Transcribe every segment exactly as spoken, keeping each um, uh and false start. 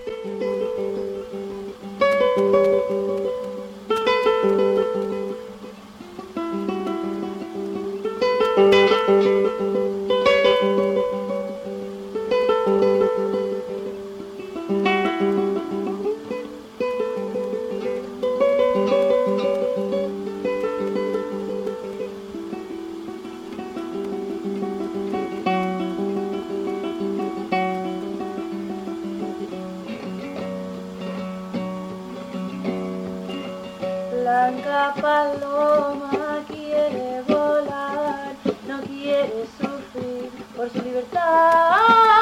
Blanca paloma quiere volar, no quiere sufrir por su libertad.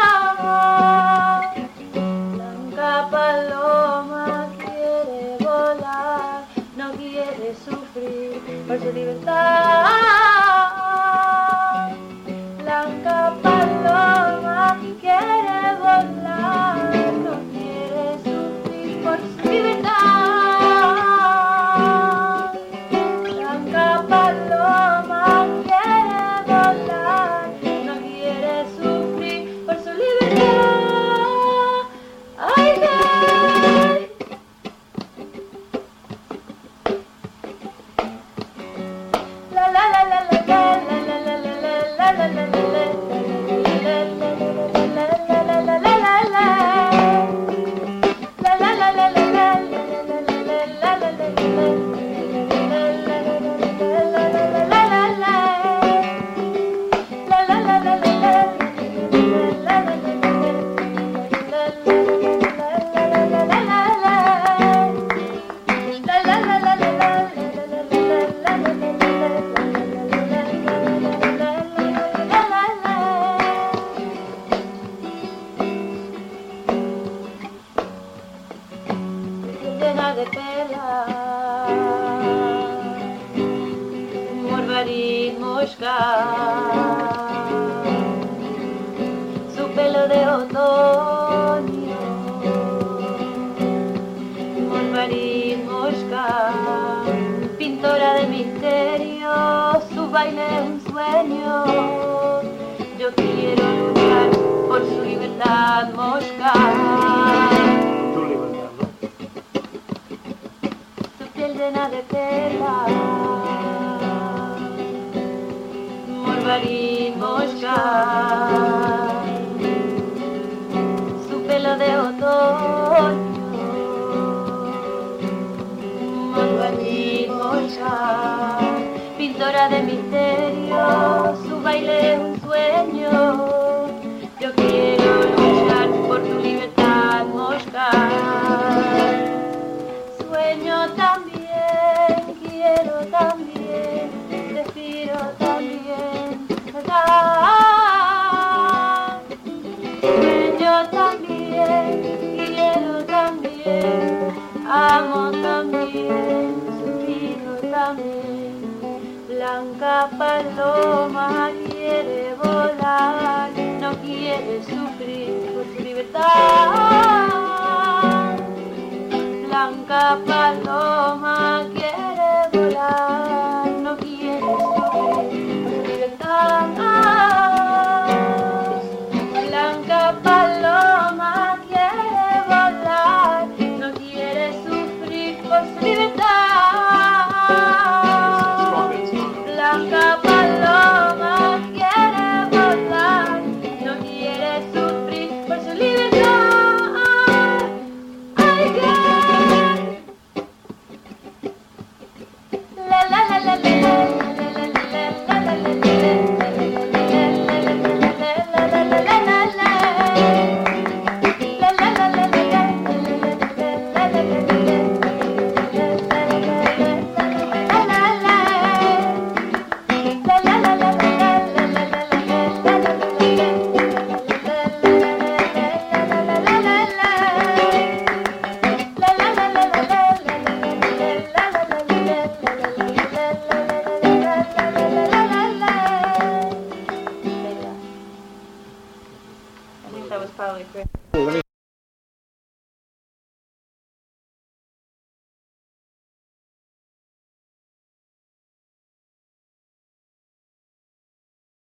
Blanca paloma quiere volar, no quiere sufrir por su libertad. Blanca paloma quiere volar, no quiere sufrir por su libertad. Llena de perlas, morvarín mosca, su pelo de otoño, morvarín mosca, pintora de misterio, su baile un sueño. Yo quiero luchar por su libertad, mosca. Llena de perlas, morvarín mosca, su pelo de otoño, morvarín mosca, pintora de misterio, su baile un sueño. Yo quiero luchar por tu libertad, mosca. Sueño también, quiero también, respiro también, ¿verdad? Sueño también, quiero también, amo también, suspiro también. Blanca paloma quiere volar, no quiere sufrir por su libertad. Blanca paloma quiere volar, no quiere sufrir por su libertad. Blanca paloma quiere volar, no quiere sufrir por su libertad. Blanca paloma quiere volar, no quiere sufrir por su libertad. That was probably great.